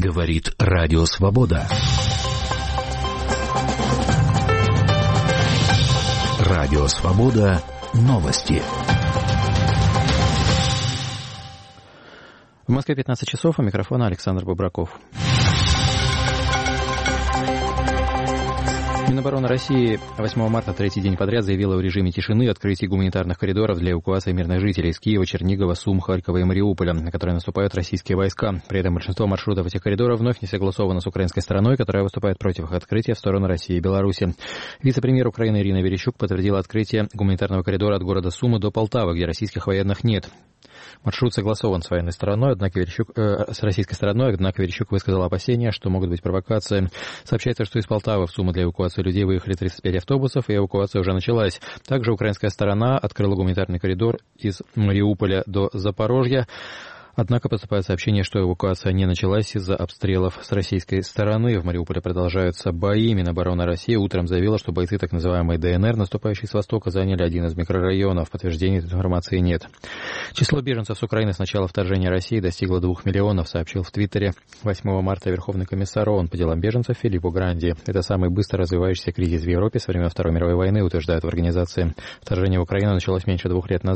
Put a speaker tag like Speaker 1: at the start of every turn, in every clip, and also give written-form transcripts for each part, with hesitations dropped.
Speaker 1: Говорит Радио Свобода. Радио Свобода. Новости.
Speaker 2: В Москве 15 часов, у микрофона Александр Бобраков. Минобороны России 8 марта, третий день подряд, заявила о режиме тишины открытии гуманитарных коридоров для эвакуации мирных жителей из Киева, Чернигова, Сум, Харькова и Мариуполя, на которые наступают российские войска. При этом большинство маршрутов этих коридоров вновь не согласовано с украинской стороной, которая выступает против их открытия в сторону России и Беларуси. Вице-премьер Украины Ирина Верещук подтвердила открытие гуманитарного коридора от города Сумы до Полтавы, где российских военных нет. Маршрут согласован с военной стороной, с российской стороной, однако Верещук высказал опасения, что могут быть провокации. Сообщается, что из Полтавы в Суму для эвакуации людей выехали 35 автобусов, и эвакуация уже началась. Также украинская сторона открыла гуманитарный коридор из Мариуполя до Запорожья. Однако поступает сообщение, что эвакуация не началась из-за обстрелов с российской стороны. В Мариуполе продолжаются бои. Минобороны России утром заявила, что бойцы так называемой ДНР, наступающие с востока, заняли один из микрорайонов. Подтверждения этой информации нет. Число беженцев с Украины с начала вторжения России достигло 2 миллионов, сообщил в Твиттере 8 марта Верховный комиссар ООН по делам беженцев Филиппо Гранди. Это самый быстро развивающийся кризис в Европе со времен Второй мировой войны, утверждают в организации. Вторжение в Украину началось меньше 2 недель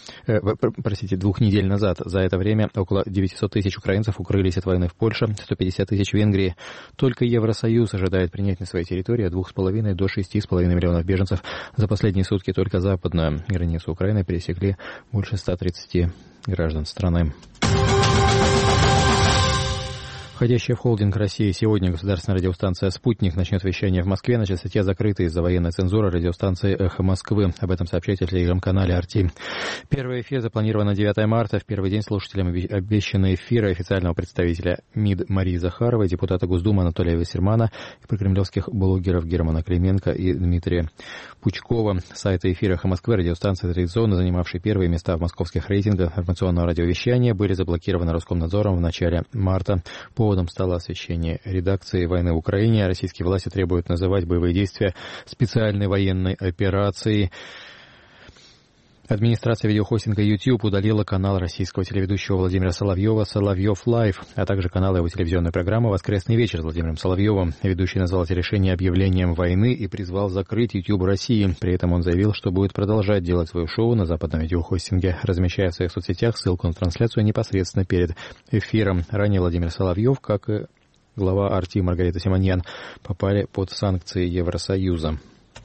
Speaker 2: назад. За это время около 900 тысяч украинцев укрылись от войны в Польше, 150 тысяч в Венгрии. Только Евросоюз ожидает принять на своей территории от 2,5 до 6,5 миллионов беженцев. За последние сутки только западную границу Украины пересекли больше 130 граждан страны. Входящая в холдинг России сегодня государственная радиостанция «Спутник» начнет вещание в Москве на частоте закрытой из-за военной цензуры радиостанции «Эхо Москвы». Об этом сообщает в телеграм-канале «Арти». Первый эфир запланирован на 9 марта. В первый день слушателям обещаны эфиры официального представителя МИД Марии Захаровой, депутата Госдумы Анатолия Вассермана и прокремлевских блогеров Германа Клименко и Дмитрия Пучкова. Сайты эфира «Эхо Москвы», радиостанции, традиционно занимавшие первые места в московских рейтингах информационного радиовещания, были заблокированы Роскомнадзором в начале марта. Поводом стало освещение редакции войны в Украине. Российские власти требуют называть боевые действия специальной военной операцией. Администрация видеохостинга YouTube удалила канал российского телеведущего Владимира Соловьева «Соловьев Лайв», а также канал его телевизионной программы «Воскресный вечер» с Владимиром Соловьевым. Ведущий назвал это решение объявлением войны и призвал закрыть YouTube России. При этом он заявил, что будет продолжать делать свое шоу на западном видеохостинге, размещая в своих соцсетях ссылку на трансляцию непосредственно перед эфиром. Ранее Владимир Соловьев, как и глава Арти Маргарита Симоньян, попали под санкции Евросоюза.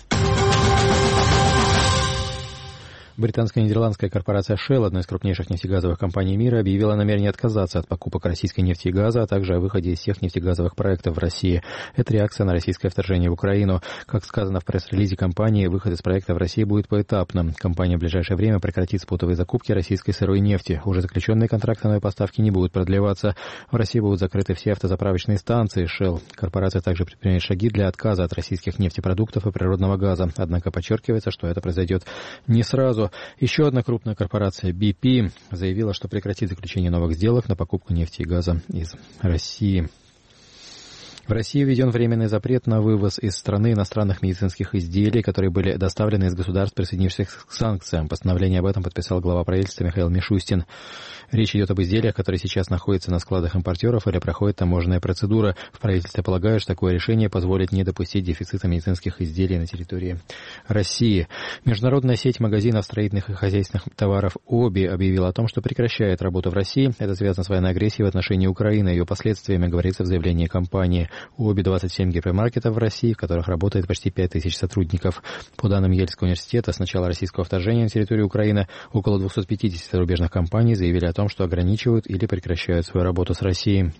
Speaker 2: Британская нидерландская корпорация Shell, одной из крупнейших нефтегазовых компаний мира, объявила намерение отказаться от покупок российской нефти и газа, а также о выходе из всех нефтегазовых проектов в России. Это реакция на российское вторжение в Украину. Как сказано в пресс-релизе компании, выход из проекта в России будет поэтапным. Компания в ближайшее время прекратит спотовые закупки российской сырой нефти. Уже заключенные контракты на поставки не будут продлеваться. В России будут закрыты все автозаправочные станции Shell. Корпорация также предпримет шаги для отказа от российских нефтепродуктов и природного газа. Однако подчеркивается, что это произойдет не сразу. Еще одна крупная корпорация BP заявила, что прекратит заключение новых сделок на покупку нефти и газа из России. В России введен временный запрет на вывоз из страны иностранных медицинских изделий, которые были доставлены из государств, присоединившихся к санкциям. Постановление об этом подписал глава правительства Михаил Мишустин. Речь идет об изделиях, которые сейчас находятся на складах импортеров или проходят таможенная процедура. В правительстве полагают, что такое решение позволит не допустить дефицита медицинских изделий на территории России. Международная сеть магазинов строительных и хозяйственных товаров ОБИ объявила о том, что прекращает работу в России. Это связано с военной агрессией в отношении Украины и ее последствиями, говорится в заявлении компании. У ОБИ 27 гипермаркетов в России, в которых работает почти 5000 сотрудников. По данным Ельского университета, с начала российского вторжения на территорию Украины около 250 зарубежных компаний заявили о том, что ограничивают или прекращают свою работу с Россией.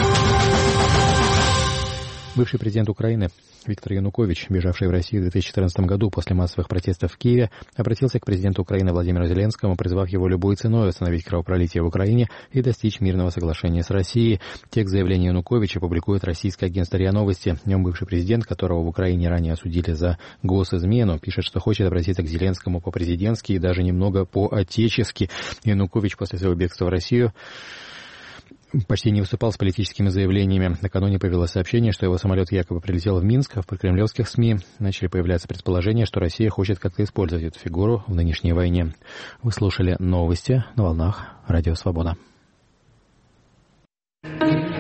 Speaker 2: Бывший президент Украины Виктор Янукович, бежавший в Россию в 2014 году после массовых протестов в Киеве, обратился к президенту Украины Владимиру Зеленскому, призвав его любой ценой остановить кровопролитие в Украине и достичь мирного соглашения с Россией. Текст заявления Януковича публикует российское агентство РИА Новости. В нем бывший президент, которого в Украине ранее осудили за госизмену, пишет, что хочет обратиться к Зеленскому по-президентски и даже немного по-отечески. Янукович после своего бегства в Россию почти не выступал с политическими заявлениями. Накануне появилось сообщение, что его самолет якобы прилетел в Минск, а в прокремлевских СМИ начали появляться предположения, что Россия хочет как-то использовать эту фигуру в нынешней войне. Вы слушали новости на волнах Радио Свобода.